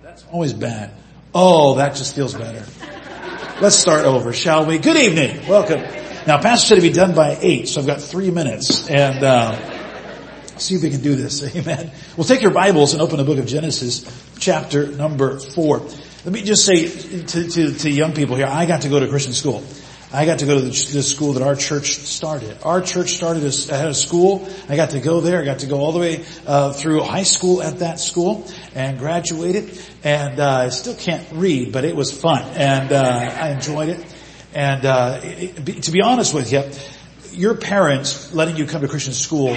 That's always bad. Oh, that just feels better. Let's start over, shall we? Good evening. Welcome. Now, Pastor said to be done by 8, so I've got 3 minutes. And see if we can do this. Amen. We'll take your Bibles and open the book of Genesis, chapter number 4. Let me just say to young people here, I got to go to Christian school. I got to go to the school that our church started. Our church started had a school. I got to go there. I got to go all the way through high school at that school and graduated. And I still can't read, but it was fun. And I enjoyed it. And to be honest with you, your parents letting you come to Christian school,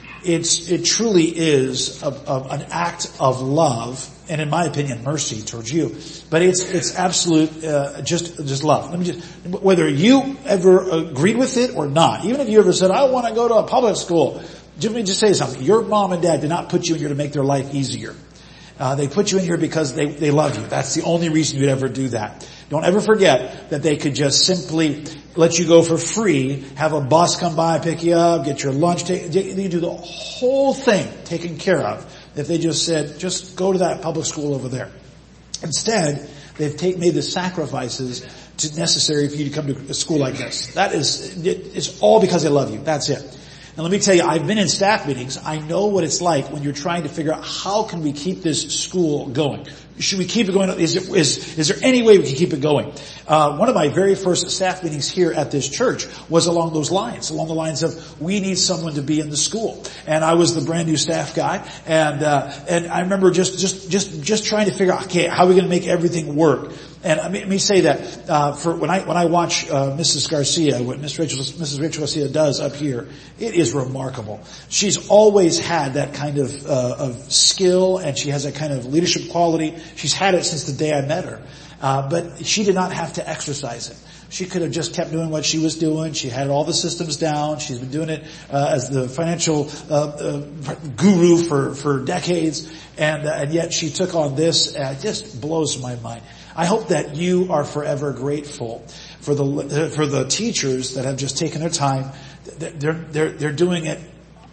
it truly is an act of love, and in my opinion, mercy towards you. But it's absolute, just love. Let me whether you ever agreed with it or not, even if you ever said, I want to go to a public school, let me just say something. Your mom and dad did not put you in here to make their life easier. They put you in here because they love you. That's the only reason you'd ever do that. Don't ever forget that they could just simply let you go for free, have a bus come by, pick you up, get your lunch, you do the whole thing taken care of. If they just said, just go to that public school over there. Instead, they've made the sacrifices necessary for you to come to a school like this. It's all because they love you. That's it. And let me tell you, I've been in staff meetings. I know what it's like when you're trying to figure out how can we keep this school going. Should we keep it going? Is there any way we can keep it going? One of my very first staff meetings here at this church was along those lines, along the lines of we need someone to be in the school. And I was the brand new staff guy, and I remember just trying to figure out, okay, how are we going to make everything work? And let me say that for when I watch Mrs. Garcia, what Mrs. Rachel Garcia does up here, it is remarkable. She's always had that kind of skill, and she has that kind of leadership quality. She's had it since the day I met her, but she did not have to exercise it. She could have just kept doing what she was doing. She had all the systems down. She's been doing it as the financial guru for decades, and yet she took on this. It just blows my mind. I hope that you are forever grateful for the teachers that have just taken their time. They're doing it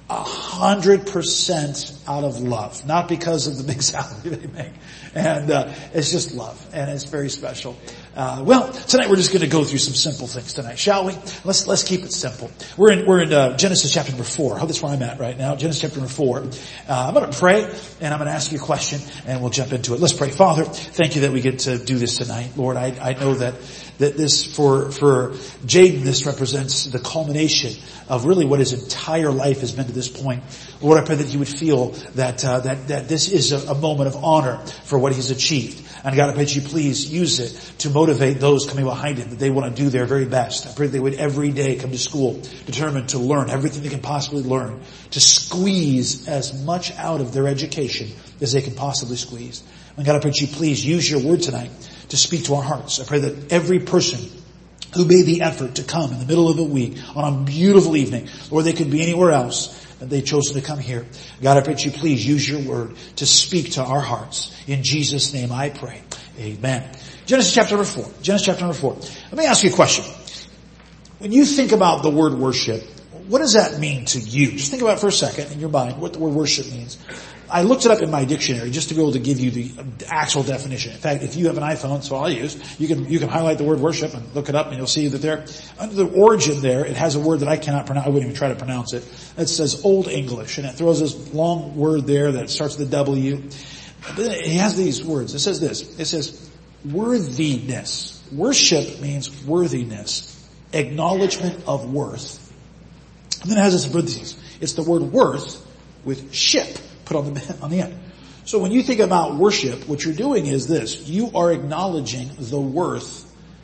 100% out of love, not because of the big salary they make. And it's just love, and it's very special. Well, tonight we're just going to go through some simple things tonight, shall we? Let's keep it simple. We're in Genesis chapter number 4. I hope that's where I'm at right now. Genesis chapter number 4. I'm going to pray, and I'm going to ask you a question, and we'll jump into it. Let's pray. Father, thank you that we get to do this tonight. Lord, I know that this for Jaden, this represents the culmination of really what his entire life has been to this point. Lord, I pray that you would feel that this is a moment of honor for what he's achieved. And God, I pray that you please use it to motivate those coming behind him, that they want to do their very best. I pray that they would every day come to school determined to learn everything they can possibly learn, to squeeze as much out of their education as they can possibly squeeze. And God, I pray that you please use your word tonight to speak to our hearts. I pray that every person who made the effort to come in the middle of the week on a beautiful evening, or they could be anywhere else, and they chose to come here. God, I pray that you please use your word to speak to our hearts. In Jesus' name I pray. Amen. Genesis chapter number 4. Genesis chapter number 4. Let me ask you a question. When you think about the word worship, what does that mean to you? Just think about it for a second in your mind, what the word worship means. I looked it up in my dictionary just to be able to give you the actual definition. In fact, if you have an iPhone, that's what I use, you can highlight the word worship and look it up, and you'll see that there, under the origin there, it has a word that I cannot pronounce. I wouldn't even try to pronounce it. It says Old English, and it throws this long word there that starts with a W. But then it has these words. It says this. It says worthiness. Worship means worthiness, acknowledgement of worth. And then it has this parentheses. It's the word worth with ship put on the end. So when you think about worship, what you're doing is this. You are acknowledging the worth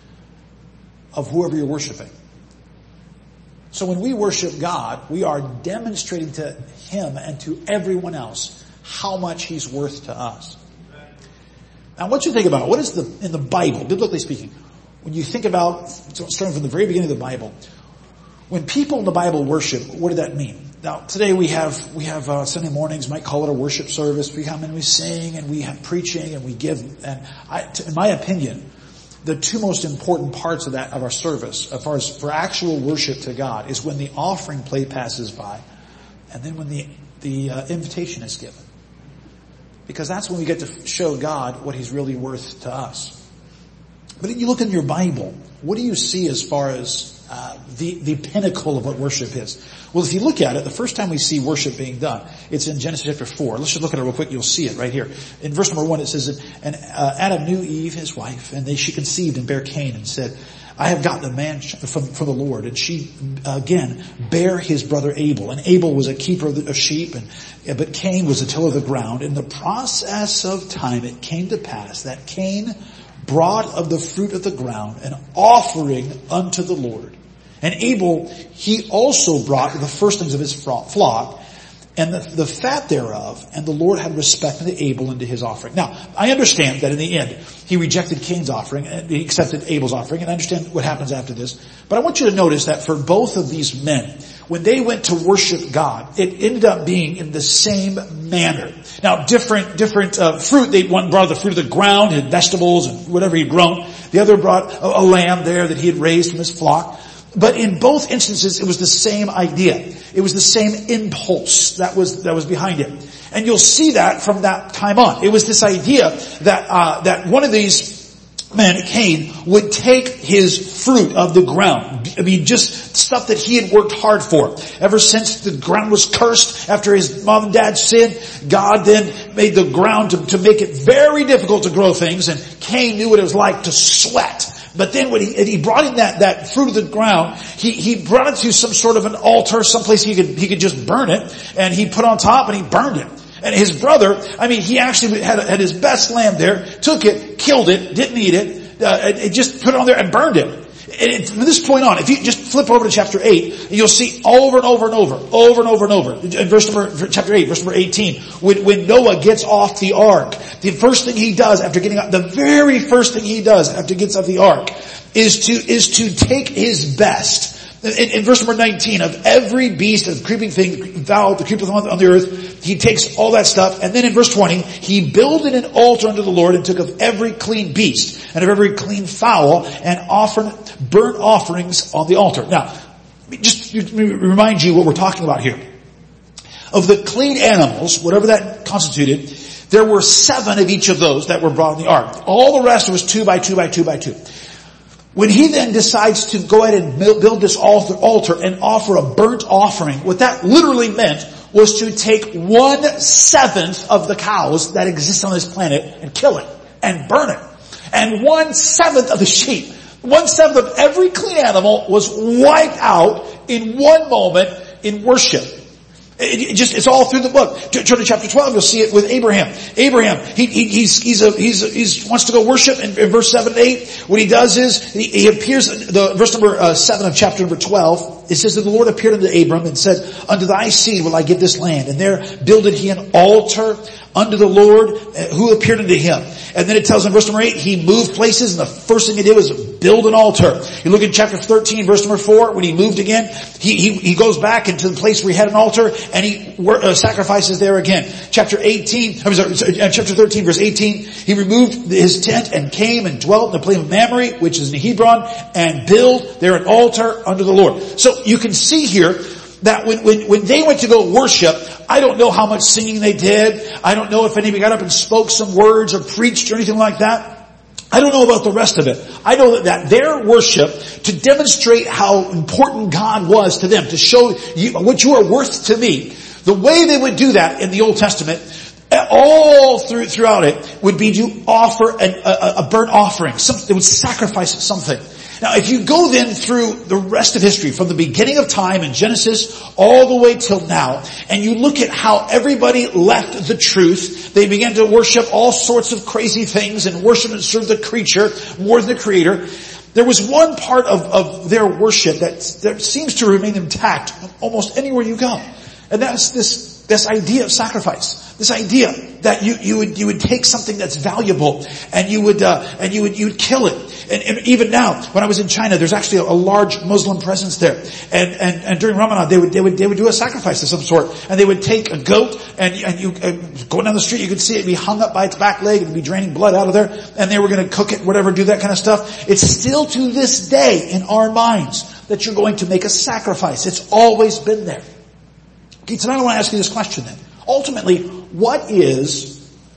of whoever you're worshiping. So when we worship God, we are demonstrating to him and to everyone else how much he's worth to us. Now, what you think about, what is in the Bible, biblically speaking, when you think about, starting from the very beginning of the Bible, when people in the Bible worship, what did that mean? Now, today we have Sunday mornings, might call it a worship service. We come and we sing and we have preaching and we give. And in my opinion, the two most important parts of our service, as far as for actual worship to God, is when the offering plate passes by, and then when the invitation is given. Because that's when we get to show God what He's really worth to us. But if you look in your Bible, what do you see as far as the pinnacle of what worship is? Well, if you look at it, the first time we see worship being done, it's in Genesis chapter 4. Let's just look at it real quick. You'll see it right here. In verse number 1, it says, and Adam knew Eve, his wife, and she conceived and bare Cain and said, I have gotten a man from the Lord. And she, again, bare his brother Abel. And Abel was a keeper of sheep, but Cain was a tiller of the ground. In the process of time, it came to pass that Cain brought of the fruit of the ground an offering unto the Lord. And Abel, he also brought the firstlings of his flock, and the fat thereof, and the Lord had respect unto Abel and to his offering. Now, I understand that in the end, he rejected Cain's offering, and he accepted Abel's offering, and I understand what happens after this. But I want you to notice that for both of these men, when they went to worship God, it ended up being in the same manner. Now, different fruit. One brought the fruit of the ground, and vegetables, and whatever he'd grown. The other brought a lamb there that he had raised from his flock. But in both instances, it was the same idea. It was the same impulse that was behind it. And you'll see that from that time on. It was this idea that one of these men, Cain, would take his fruit of the ground. I mean, just stuff that he had worked hard for. Ever since the ground was cursed after his mom and dad sinned, God then made the ground to make it very difficult to grow things, and Cain knew what it was like to sweat. But then when he brought in that fruit of the ground, he brought it to some sort of an altar, someplace he could just burn it, and he put on top and he burned it. And his brother, he actually had his best lamb there, took it, killed it, didn't eat it, just put it on there and burned it. And from this point on, if you just flip over to chapter 8, you'll see over and over. In chapter 8, verse number 18, when Noah gets off the ark, the very first thing he does after getting off the ark is to take his best. In verse number 19, of every beast, of creeping thing, fowl, that creepeth on the earth, he takes all that stuff. And then in verse 20, he builded an altar unto the Lord and took of every clean beast and of every clean fowl and offered burnt offerings on the altar. Now, just to remind you what we're talking about here. Of the clean animals, whatever that constituted, there were 7 of each of those that were brought in the ark. All the rest was 2 by 2 by 2 by 2. When he then decides to go ahead and build this altar and offer a burnt offering, what that literally meant was to take 1/7 of the cows that exist on this planet and kill it and burn it. And 1/7 of the sheep, 1/7 of every clean animal was wiped out in one moment in worship. It's all through the book. Turn to chapter 12, you'll see it with Abraham. Abraham, he wants to go worship in verse 7 and 8. What he does is, he appears, verse number 7 of chapter number 12, it says that the Lord appeared unto Abram and said, unto thy seed will I give this land. And there builded he an altar unto the Lord who appeared unto him. And then it tells in verse number 8, he moved places, and the first thing he did was build an altar. You look at chapter 13, verse number 4, when he moved again, he goes back into the place where he had an altar, and he sacrifices there again. Chapter 13, verse 18, he removed his tent and came and dwelt in the plain of Mamre, which is in Hebron, and built there an altar unto the Lord. So you can see here that when they went to go worship, I don't know how much singing they did. I don't know if anybody got up and spoke some words or preached or anything like that. I don't know about the rest of it. I know that their worship, to demonstrate how important God was to them, to show you what you are worth to me, the way they would do that in the Old Testament, all throughout it, would be to offer a burnt offering. They would sacrifice something. Now, if you go then through the rest of history, from the beginning of time in Genesis all the way till now, and you look at how everybody left the truth, they began to worship all sorts of crazy things and worship and serve the creature more than the Creator. There was one part of their worship that seems to remain intact almost anywhere you go. And that's this idea of sacrifice. This idea that you would take something that's valuable and you would kill it. And even now, when I was in China, there's actually a large Muslim presence there. And during Ramadan, they would do a sacrifice of some sort. And they would take a goat and you going down the street, you could see it be hung up by its back leg and be draining blood out of there. And they were going to cook it, whatever, do that kind of stuff. It's still to this day in our minds that you're going to make a sacrifice. It's always been there. Okay, tonight I want to ask you this question then. Ultimately, what is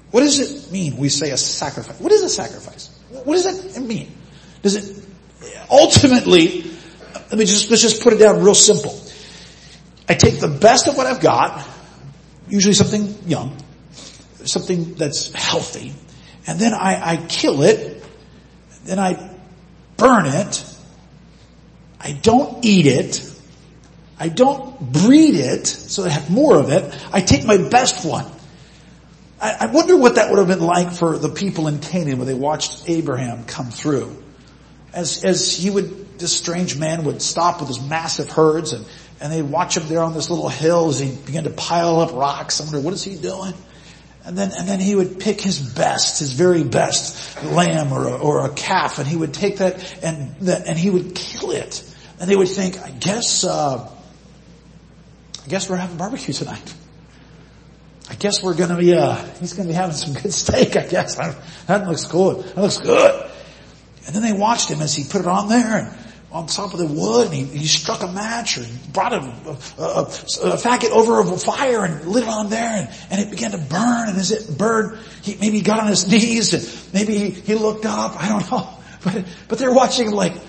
What does it mean we say a sacrifice? What is a sacrifice? What does that mean? Does it, ultimately, let's just put it down real simple. I take the best of what I've got, usually something young, something that's healthy, and then I kill it, then I burn it, I don't eat it, I don't breed it, so I have more of it, I take my best one. I wonder what that would have been like for the people in Canaan when they watched Abraham come through. As this strange man would stop with his massive herds and they'd watch him there on this little hill as he began to pile up rocks. I wonder, what is he doing? And then he would pick his very best lamb or a calf, and he would take that and he would kill it. And they would think, I guess we're having barbecue tonight. I guess he's going to be having some good steak, I guess. That looks good. That looks good. And then they watched him as he put it on there and on top of the wood, and he struck a match or brought a faggot over a fire and lit it on there, and it began to burn. And as it burned, maybe he got on his knees and maybe he looked up. I don't know. But they're watching him like,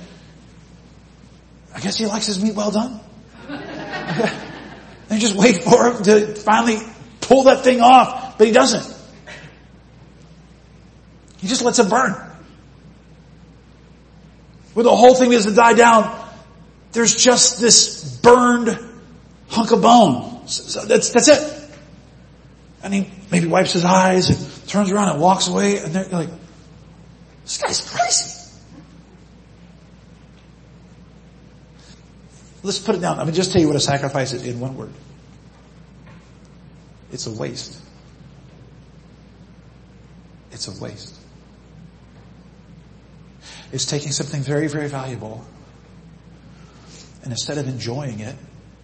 I guess he likes his meat well done. They just wait for him to finally pull that thing off, but he doesn't. He just lets it burn. When the whole thing begins to die down, there's just this burned hunk of bone. So that's it. And he maybe wipes his eyes and turns around and walks away, and they're like, this guy's crazy. Let's put it down. Let me just tell you what a sacrifice is in one word. It's a waste. It's a waste. It's taking something very, very valuable, and instead of enjoying it,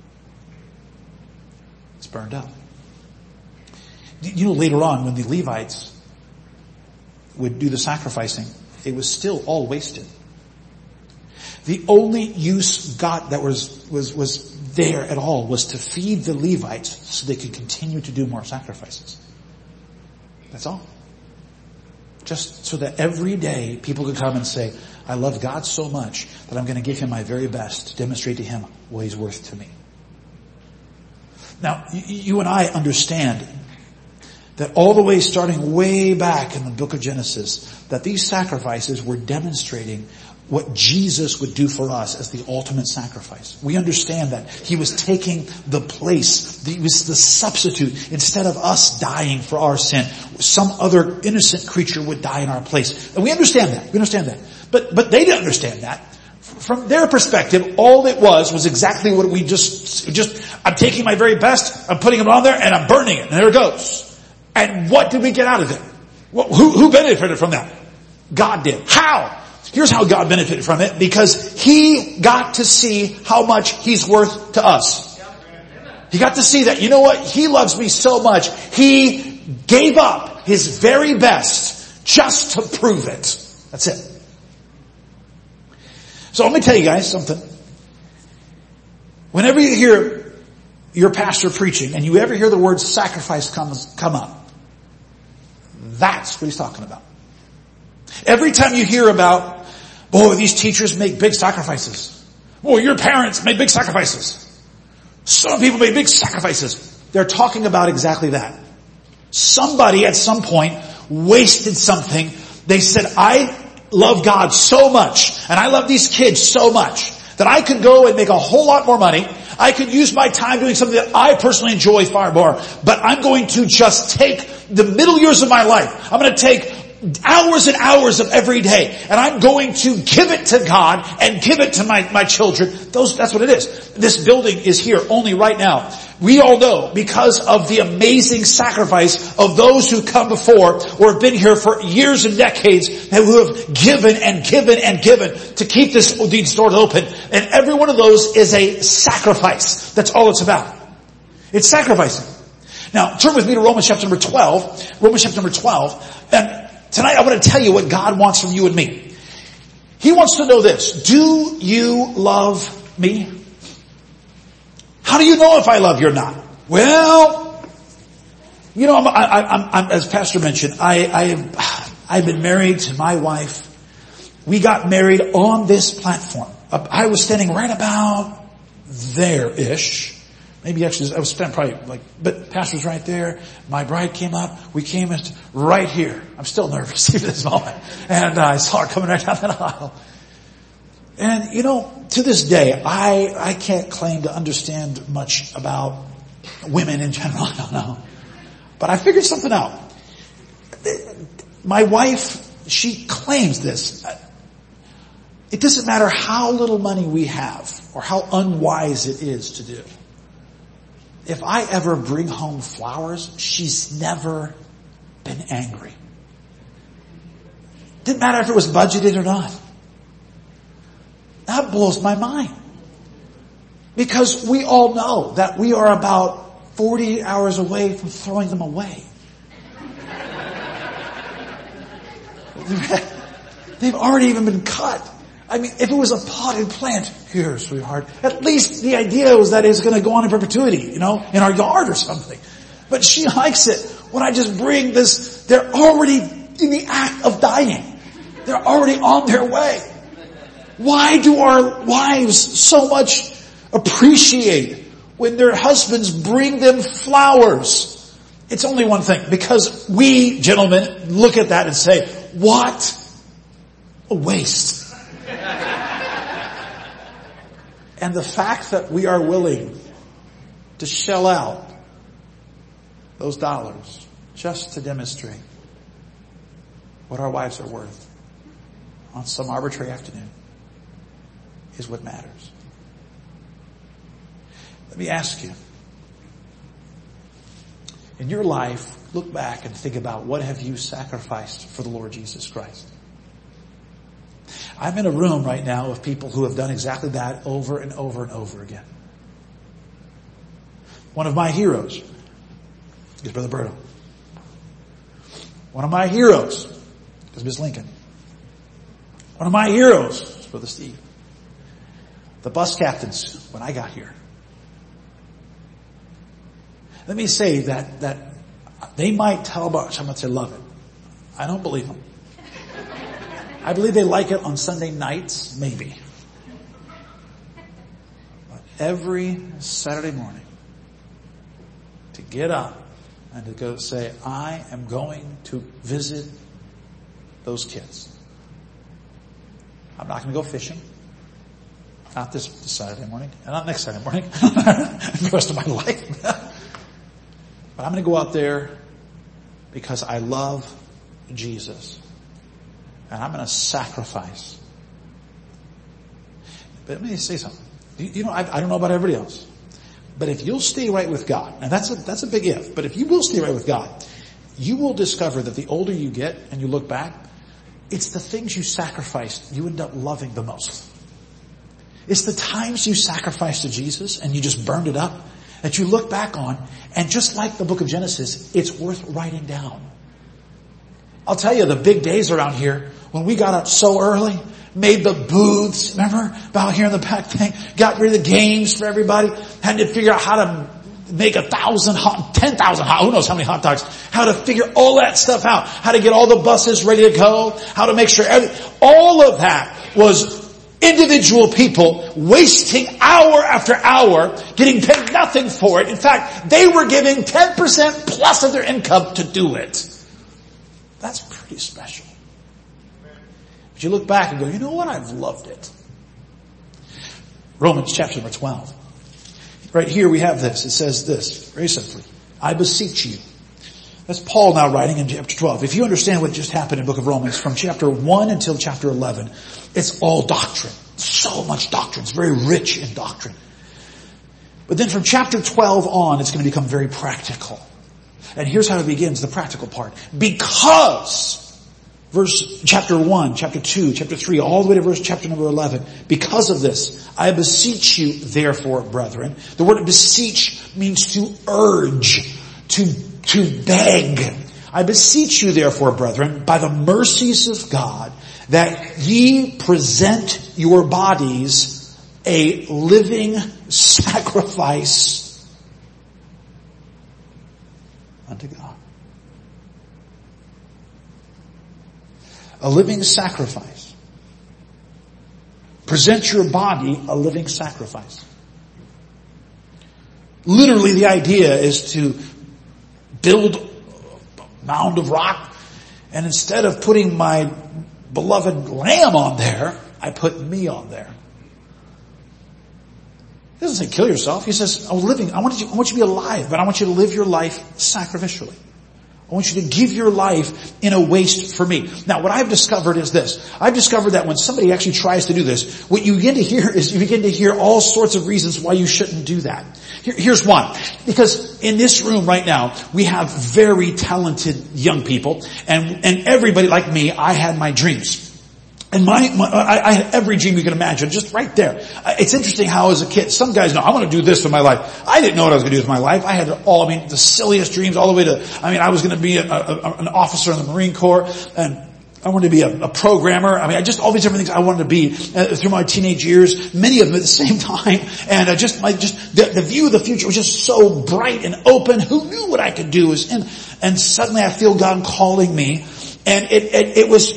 it's burned up. You know, later on when the Levites would do the sacrificing, it was still all wasted. The only use God that was there at all was to feed the Levites so they could continue to do more sacrifices. That's all. Just so that every day people could come and say, I love God so much that I'm going to give him my very best to demonstrate to him what he's worth to me. Now, you and I understand that all the way starting way back in the book of Genesis, that these sacrifices were demonstrating what Jesus would do for us as the ultimate sacrifice. We understand that he was taking the place. He was the substitute. Instead of us dying for our sin, some other innocent creature would die in our place. And we understand that. We understand that. But they didn't understand that. From their perspective, all it was exactly what we just, I'm taking my very best, I'm putting it on there, and I'm burning it. And there it goes. And what did we get out of it? Well, who benefited from that? God did. How? Here's how God benefited from it, because he got to see how much he's worth to us. He got to see that, you know what? He loves me so much. He gave up his very best just to prove it. That's it. So let me tell you guys something. Whenever you hear your pastor preaching and you ever hear the word sacrifice come up, that's what he's talking about. Every time you hear about, boy, these teachers make big sacrifices. Boy, your parents made big sacrifices. Some people made big sacrifices. They're talking about exactly that. Somebody at some point wasted something. They said, I love God so much, and I love these kids so much, that I could go and make a whole lot more money. I could use my time doing something that I personally enjoy far more. But I'm going to just take the middle years of my life. I'm going to take hours and hours of every day, and I'm going to give it to God and give it to my children. That's what it is. This building is here only right now. We all know, because of the amazing sacrifice of those who come before or have been here for years and decades, and who have given and given and given to keep these doors open. And every one of those is a sacrifice. That's all it's about. It's sacrificing. Now, turn with me to Romans chapter number 12. Romans chapter number 12. And tonight I want to tell you what God wants from you and me. He wants to know this. Do you love me? How do you know if I love you or not? Well, You know, I'm as Pastor mentioned, I've been married to my wife. We got married on this platform. I was standing right about there-ish. Maybe actually, I was standing probably but Pastor's right there. My bride came up. We came in right here. I'm still nervous even this moment. And I saw her coming right down that aisle. And you know, to this day, I can't claim to understand much about women in general. I don't know. But I figured something out. My wife, she claims this. It doesn't matter how little money we have or how unwise it is to do. If I ever bring home flowers, she's never been angry. Didn't matter if it was budgeted or not. That blows my mind. Because we all know that we are about 48 hours away from throwing them away. They've already even been cut. I mean, if it was a potted plant, here, sweetheart, at least the idea was that it's going to go on in perpetuity, you know, in our yard or something. But she likes it when I just bring this. They're already in the act of dying. They're already on their way. Why do our wives so much appreciate when their husbands bring them flowers? It's only one thing. Because we, gentlemen, look at that and say, what a waste. And the fact that we are willing to shell out those dollars just to demonstrate what our wives are worth on some arbitrary afternoon is what matters. Let me ask you, in your life, look back and think about what have you sacrificed for the Lord Jesus Christ. I'm in a room right now of people who have done exactly that over and over and over again. One of my heroes is Brother Berto. One of my heroes is Miss Lincoln. One of my heroes is Brother Steve. The bus captains when I got here. Let me say that they might tell about how much they love it. I don't believe them. I believe they like it on Sunday nights, maybe. But every Saturday morning, to get up and to go say, I am going to visit those kids. I'm not going to go fishing. Not this Saturday morning. And not next Saturday morning. The rest of my life. But I'm going to go out there because I love Jesus. And I'm going to sacrifice. But let me say something. You know, I don't know about everybody else. But if you'll stay right with God, and that's a big if, but if you will stay right with God, you will discover that the older you get and you look back, it's the things you sacrificed you end up loving the most. It's the times you sacrificed to Jesus and you just burned it up that you look back on, and just like the book of Genesis, it's worth writing down. I'll tell you, the big days around here, when we got up so early, made the booths, remember, about here in the back thing, got rid of the games for everybody, had to figure out how to make 10,000 who knows how many hot dogs, how to figure all that stuff out, how to get all the buses ready to go, how to make sure all of that was individual people wasting hour after hour, getting paid nothing for it. In fact, they were giving 10% plus of their income to do it. That's pretty special. But you look back and go, you know what? I've loved it. Romans chapter number 12. Right here we have this. It says this, very simply. I beseech you. That's Paul now writing in chapter 12. If you understand what just happened in the book of Romans from chapter 1 until chapter 11, it's all doctrine. So much doctrine. It's very rich in doctrine. But then from chapter 12 on, it's going to become very practical. And here's how it begins, the practical part. Because, chapter 1, chapter 2, chapter 3, all the way to chapter number 11, because of this, I beseech you, therefore, brethren. The word beseech means to urge, to beg. I beseech you, therefore, brethren, by the mercies of God, that ye present your bodies a living sacrifice unto God. a living sacrifice. Present your body a living sacrifice. Literally the idea is to build a mound of rock, and instead of putting my beloved lamb on there, I put me on there. He doesn't say kill yourself. He says, I want you to be alive, but I want you to live your life sacrificially. I want you to give your life in a waste for me. Now, what I've discovered is this. I've discovered that when somebody actually tries to do this, what you begin to hear is you begin to hear all sorts of reasons why you shouldn't do that. Here's one. Because in this room right now, we have very talented young people, and everybody like me, I had my dreams. And I had every dream you can imagine, just right there. It's interesting how as a kid, some guys know, I want to do this with my life. I didn't know what I was going to do with my life. I had the silliest dreams all the way to, I was going to be an officer in the Marine Corps, and I wanted to be a programmer. Just all these different things I wanted to be through my teenage years, many of them at the same time. And the view of the future was just so bright and open. Who knew what I could do? And suddenly I feel God calling me. And it was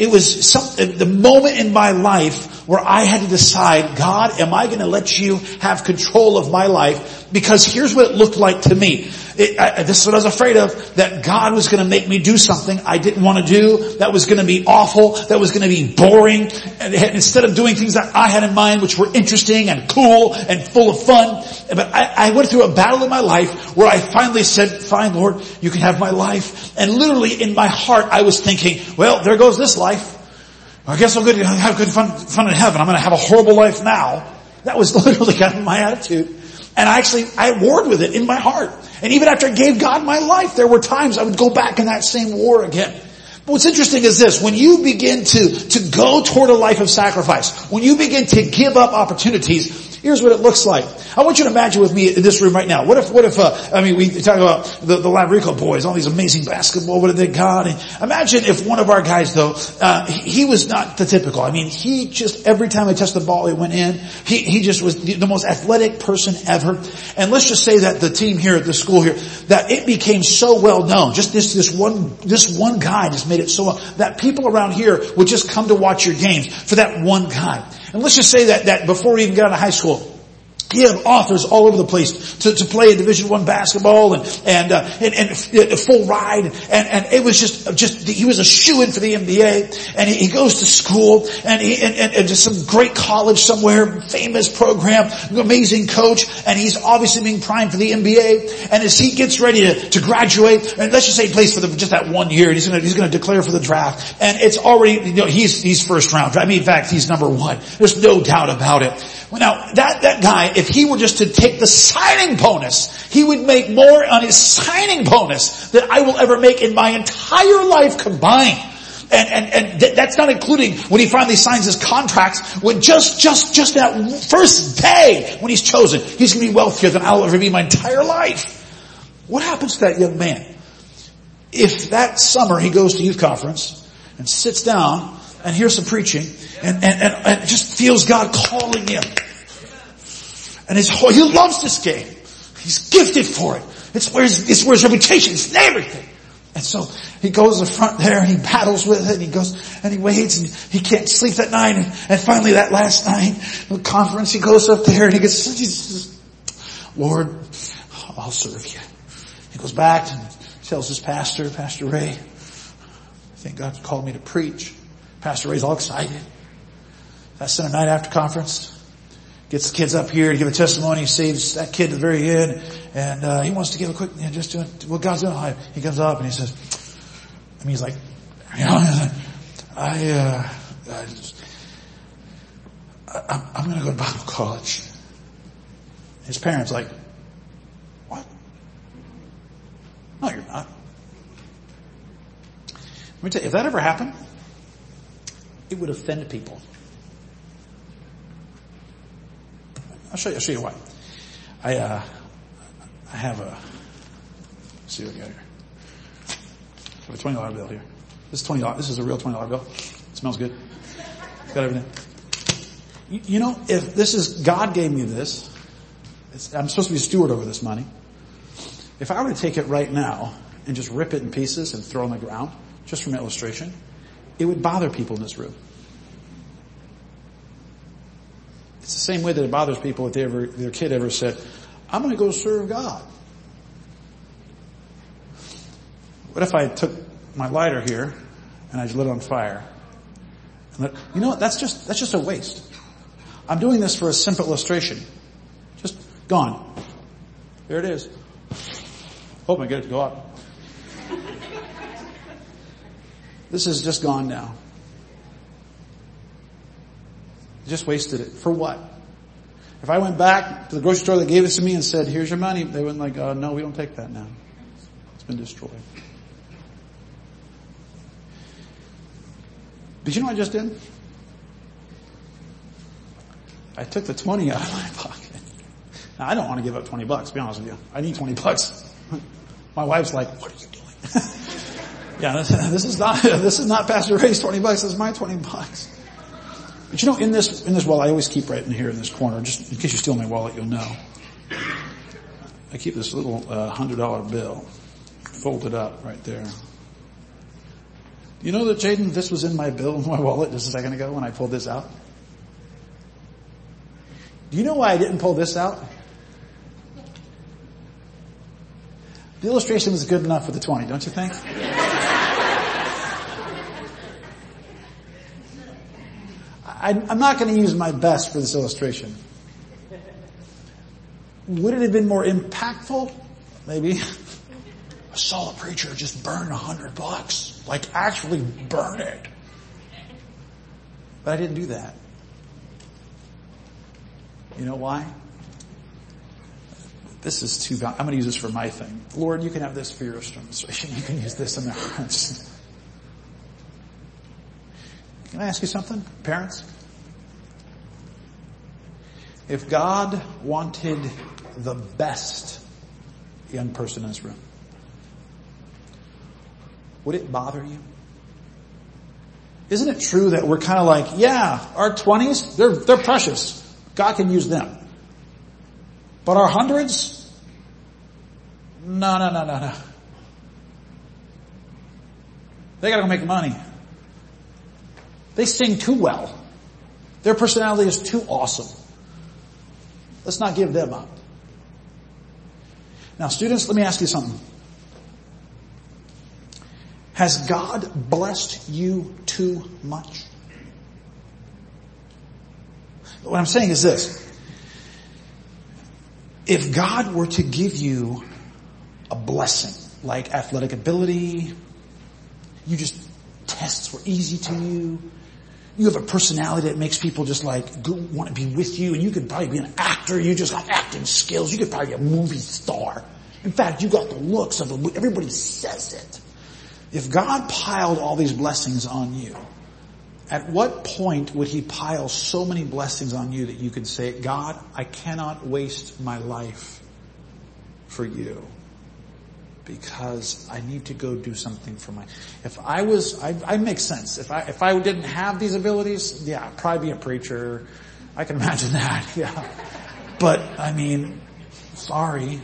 the moment in my life where I had to decide, God, am I going to let you have control of my life? Because here's what it looked like to me. This is what I was afraid of, that God was going to make me do something I didn't want to do, that was going to be awful, that was going to be boring. And instead of doing things that I had in mind, which were interesting and cool and full of fun. But I went through a battle in my life where I finally said, fine, Lord, you can have my life. And literally in my heart, I was thinking, well, there goes this life. I guess I'm going to have good fun in heaven. I'm going to have a horrible life now. That was literally kind of my attitude. And I warred with it in my heart. And even after I gave God my life, there were times I would go back in that same war again. But what's interesting is this, when you begin to go toward a life of sacrifice, when you begin to give up opportunities, here's what it looks like. I want you to imagine with me in this room right now. What if we talk about the Lavrico boys, all these amazing basketball, what have they got? And imagine if one of our guys though, he was not the typical. He just, every time I touched the ball, it went in. He just was the most athletic person ever. And let's just say that the team here at the school here, that it became so well known. Just this one guy just made it so well that people around here would just come to watch your games for that one guy. And let's just say that before we even got out of high school, he had offers all over the place to play a Division I basketball and a full ride. And it was just, he was a shoo-in for the NBA. And he goes to school and just some great college somewhere, famous program, amazing coach. And he's obviously being primed for the NBA. And as he gets ready to graduate, and let's just say he plays for just that 1 year, and he's going to declare for the draft. And it's already, he's first round. In fact, he's number 1. There's no doubt about it. Well, now, that guy, if he were just to take the signing bonus, he would make more on his signing bonus than I will ever make in my entire life combined. And that's not including when he finally signs his contracts, when just that first day when he's chosen, he's going to be wealthier than I'll ever be my entire life. What happens to that young man if that summer he goes to youth conference and sits down and hears some preaching and just feels God calling him? And he loves this game. He's gifted for it. It's where his reputation is and everything. And so he goes to the front there and he battles with it and he goes and he waits and he can't sleep that night. And finally that last night, the conference, he goes up there and he says, Lord, I'll serve you. He goes back and tells his pastor, Pastor Ray, I think God called me to preach. Pastor Ray's all excited. That Sunday night after conference, gets the kids up here to give a testimony. He saves that kid at the very end, and he wants to give a quick, just doing what God's doing. He comes up and he says, he's like, I'm going to go to Bible college. His parents like, what? No, you're not. Let me tell you, if that ever happened, it would offend people. I'll show you why. I have let's see what we got here. I have a $20 bill here. This is $20. This is a real $20 bill. It smells good. It's got everything. If this is, God gave me this, I'm supposed to be a steward over this money. If I were to take it right now and just rip it in pieces and throw it on the ground, just from illustration, it would bother people in this room. It's the same way that it bothers people if their kid ever said, I'm going to go serve God. What if I took my lighter here and I just lit it on fire? You know what? That's just a waste. I'm doing this for a simple illustration. Just gone. There it is. Hope I get it to go up. This is just gone now. Just wasted it. For what? If I went back to the grocery store that gave this to me and said, here's your money, they wouldn't no, we don't take that now. It's been destroyed. But you know what I just did? I took the 20 out of my pocket. Now I don't want to give up $20, to be honest with you. I need $20. My wife's like, what are you doing? Yeah, this is not Pastor Ray's $20, this is my $20. But you know, in this wallet, I always keep right in here in this corner, just in case you steal my wallet, you'll know. I keep this little $100 bill folded up right there. You know that, Jaden, this was in my bill in my wallet just a second ago when I pulled this out? Do you know why I didn't pull this out? The illustration was good enough for the 20, don't you think? I'm not going to use my best for this illustration. Would it have been more impactful? Maybe. I saw a preacher just burn $100. Like actually burn it. But I didn't do that. You know why? This is too valuable. I'm going to use this for my thing. Lord, you can have this for your illustration. You can use this in their hearts. Can I ask you something, parents? If God wanted the best young person in this room, would it bother you? Isn't it true that we're kind of like, yeah, our 20s, they're precious. God can use them. But our 100s? No. They gotta go make money. They sing too well. Their personality is too awesome. Let's not give them up. Now, students, let me ask you something. Has God blessed you too much? What I'm saying is this. If God were to give you a blessing, like athletic ability, tests were easy to you, you have a personality that makes people just want to be with you, and you could probably be an actor, you just got acting skills, you could probably be a movie star. In fact, you got the looks of everybody says it. If God piled all these blessings on you, at what point would He pile so many blessings on you that you could say, God, I cannot waste my life for you because I need to go do something for I'd make sense. If I didn't have these abilities, yeah, I'd probably be a preacher. I can imagine that, yeah. But, sorry.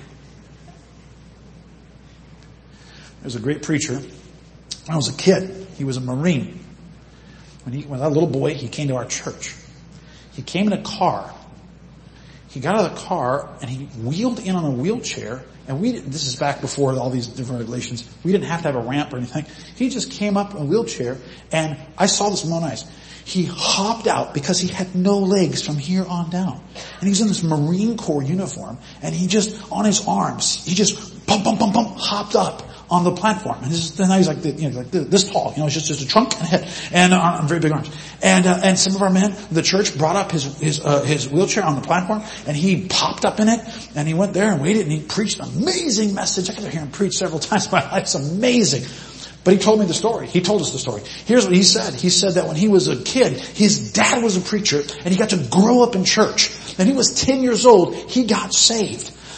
There's a great preacher. When I was a kid, he was a Marine. When I was a little boy, he came to our church. He came in a car. He got out of the car and he wheeled in on a wheelchair. And this is back before all these different regulations. We didn't have to have a ramp or anything. He just came up in a wheelchair and I saw this with my own eyes. He hopped out because he had no legs from here on down. And he's in this Marine Corps uniform and he just, on his arms, he just hopped up on the platform. And now he's like this tall, it's just a trunk and a head and very big arms. And some of our men, the church brought up his wheelchair on the platform and he popped up in it and he went there and waited and he preached an amazing message. I got to hear him preach several times in my life. It's amazing. But he told me the story. He told us the story. Here's what he said. He said that when he was a kid, his dad was a preacher and he got to grow up in church. And he was 10 years old. He got saved.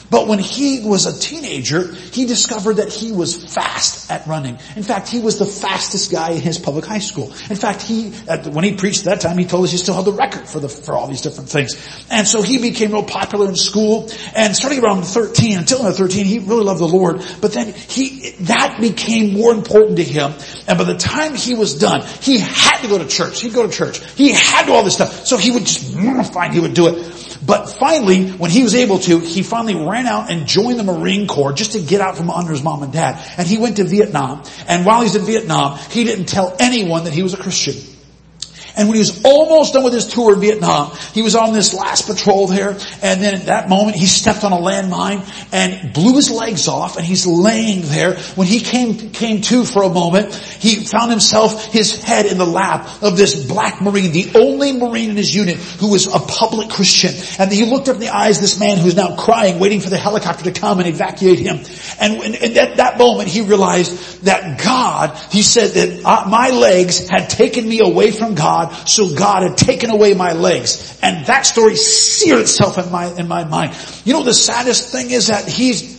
But when he was a teenager, he discovered that he was fast at running. In fact, he was the fastest guy in his public high school. In fact, when he preached that time, he told us he still had the record for all these different things. And so he became real popular in school. And starting around 13, until 13, he really loved the Lord. But then that became more important to him. And by the time he was done, he had to go to church. He'd go to church. He had to do all this stuff. So he would just, fine, he would do it. But finally, when he was able to, he finally ran out and joined the Marine Corps just to get out from under his mom and dad. And he went to Vietnam. And while he was in Vietnam, he didn't tell anyone that he was a Christian. And when he was almost done with his tour in Vietnam, he was on this last patrol there, and then at that moment he stepped on a landmine and blew his legs off, and he's laying there. When he came to for a moment, he found his head in the lap of this black Marine, the only Marine in his unit who was a public Christian. And he looked up in the eyes of this man who's now crying, waiting for the helicopter to come and evacuate him. And at that moment he realized that God, he said that my legs had taken me away from God, so God had taken away my legs. And that story seared itself in my mind. You know, the saddest thing is that he's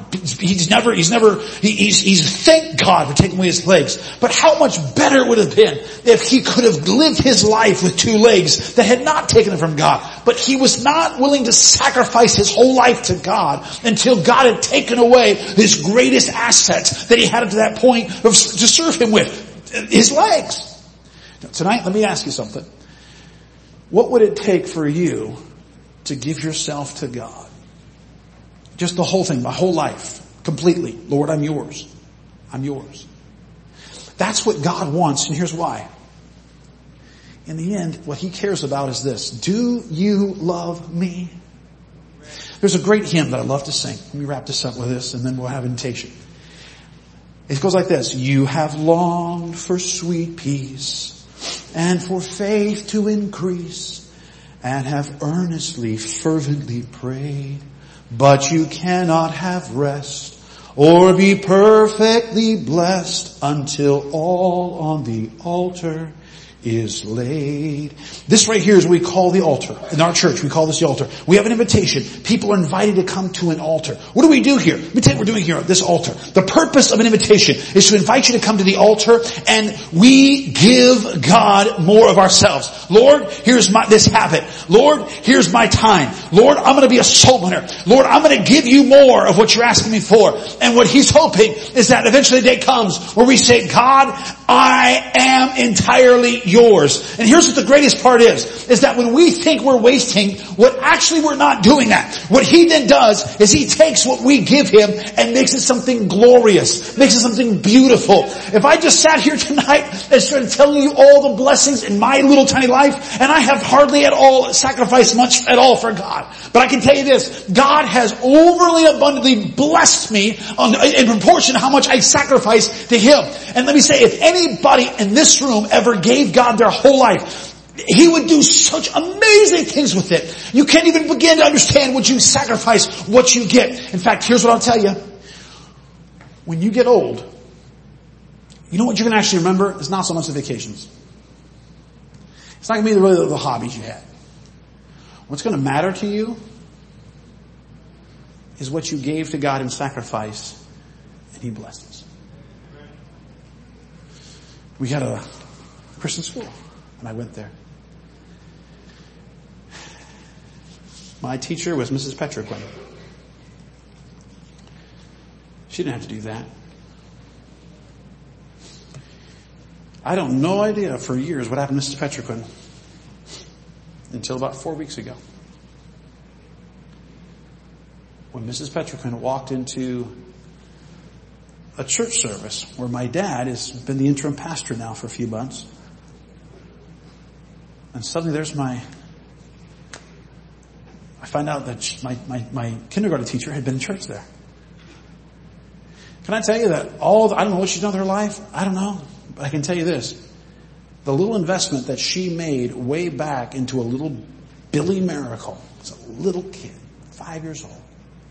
thanked God for taking away his legs. But how much better it would have been if he could have lived his life with two legs that had not taken it from God. But he was not willing to sacrifice his whole life to God until God had taken away his greatest assets that he had up to that point to serve him with, his legs. Tonight, let me ask you something. What would it take for you to give yourself to God? Just the whole thing, my whole life, completely. Lord, I'm yours. I'm yours. That's what God wants, and here's why. In the end, what he cares about is this. Do you love me? There's a great hymn that I love to sing. Let me wrap this up with this, and then we'll have invitation. It goes like this. You have longed for sweet peace and for faith to increase, and have earnestly, fervently prayed, but you cannot have rest or be perfectly blessed until all on the altar is laid. This right here is what we call the altar. In our church, we call this the altar. We have an invitation. People are invited to come to an altar. What do we do here? Let me tell you what we're doing here at this altar. The purpose of an invitation is to invite you to come to the altar, and we give God more of ourselves. Lord, here's this habit. Lord, here's my time. Lord, I'm going to be a soul winner. Lord, I'm going to give you more of what you're asking me for. And what he's hoping is that eventually the day comes where we say, God, I am entirely yours. And here's what the greatest part is that when we think we're wasting, actually we're not doing that. What he then does is he takes what we give him and makes it something glorious, makes it something beautiful. If I just sat here tonight and started telling you all the blessings in my little tiny life, and I have hardly at all sacrificed much at all for God. But I can tell you this, God has overly abundantly blessed me in proportion to how much I sacrifice to him. And let me say, if anybody in this room ever gave God their whole life, he would do such amazing things with it. You can't even begin to understand what you sacrifice, what you get. In fact, here's what I'll tell you. When you get old, you know what you're going to actually remember? It's not so much the vacations. It's not going to be really the hobbies you had. What's going to matter to you is what you gave to God in sacrifice, and he blesses. We had a Christian school, and I went there. My teacher was Mrs. Petriquin. She didn't have to do that. I had no idea for years what happened to Mrs. Petriquin until about 4 weeks ago. When Mrs. Petriquin walked into a church service where my dad has been the interim pastor now for a few months. And suddenly I find out that my kindergarten teacher had been in church there. Can I tell you that I don't know what she's done with her life. I don't know. But I can tell you this. The little investment that she made way back into a little Billy Miracle. It's a little kid, 5 years old.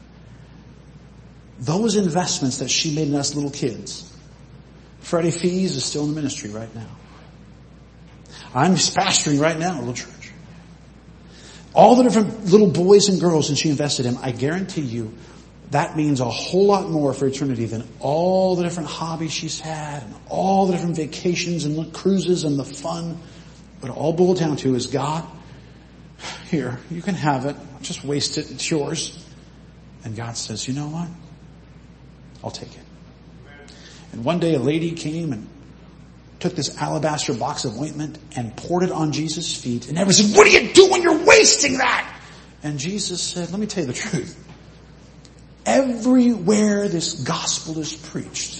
Those investments that she made in us little kids. Freddie Fees is still in the ministry right now. I'm pastoring right now a little church. all the different little boys and girls that she invested in, I guarantee you that means a whole lot more for eternity than all the different hobbies she's had and all the different vacations and the cruises and the fun. But all boiled down to is, God, here, you can have it. Just waste it. It's yours. And God says, you know what? I'll take it. And one day a lady came and took this alabaster box of ointment and poured it on Jesus' feet. And everyone said, what are you doing? You're wasting that. And Jesus said, let me tell you the truth. Everywhere this gospel is preached,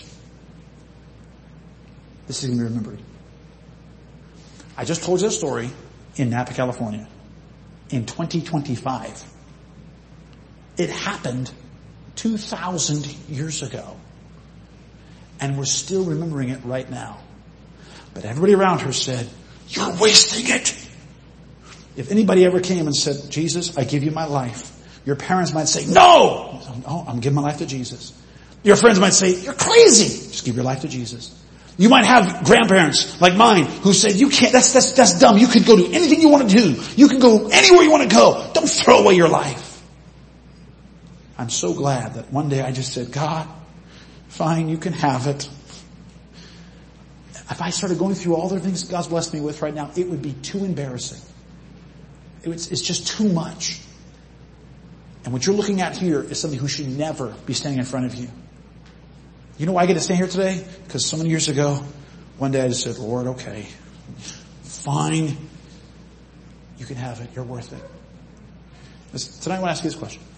this is going to be remembered. I just told you a story in Napa, California in 2025. It happened 2,000 years ago. And we're still remembering it right now. But everybody around her said, you're wasting it. If anybody ever came and said, Jesus, I give you my life, your parents might say, no! Oh, I'm giving my life to Jesus. Your friends might say, you're crazy. Just give your life to Jesus. You might have grandparents like mine who said, you can't, that's dumb. You can go do anything you want to do. You can go anywhere you want to go. Don't throw away your life. I'm so glad that one day I just said, God, fine, you can have it. If I started going through all the things God's blessed me with right now, it would be too embarrassing. It's just too much. And what you're looking at here is somebody who should never be standing in front of you. You know why I get to stand here today? Because so many years ago, one day I just said, Lord, okay, fine. You can have it. You're worth it. Tonight I want to ask you this question.